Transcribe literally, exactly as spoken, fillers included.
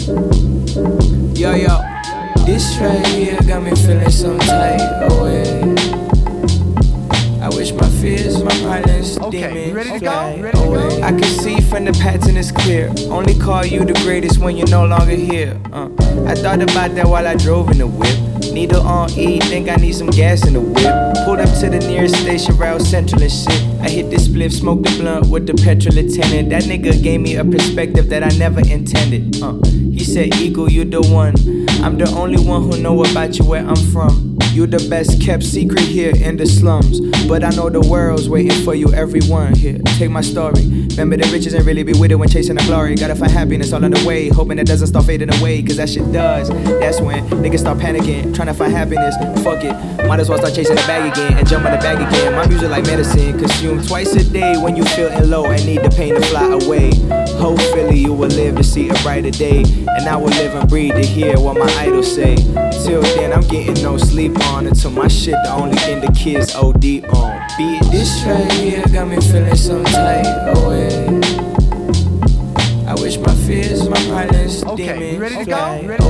Yo, yo, this right here got me feeling some type of way. I wish my fears, my problems, Okay, you ready to fly go? Ready to away. go? I can see from the pattern it's clear. Only call you the greatest when you're no longer here. Uh, I thought about that while I drove in the whip. Needle on E, think I need some gas in the whip. Pulled up to the nearest station, Route Central and shit. I hit the spliff, smoked the blunt with the petrol attendant. That nigga gave me a perspective that I never intended. Uh, he said, Eagle, you the one. I'm the only one who know about you where I'm from. You the best kept secret here in the slums. But I know the world's waiting for you, everyone here. Take my story. Remember the riches and really be with it when chasing the glory. Gotta find happiness all on the way, hoping it doesn't start fading away. Cause that shit does. That's when niggas start panicking, trying to find happiness. Fuck it, might as well start chasing the bag again and jump on the bag again. My music like medicine, consume twice a day when you feeling low and need the pain to fly away. Hopefully you will live to see a brighter day, and I will live and breathe to hear what my idols say. Till then I'm getting no sleep on, until my shit the only thing the kids O D on. Be it this right here got me feeling some type of way. I wish my fears, my problems, Okay, you ready to demons go? fly Ready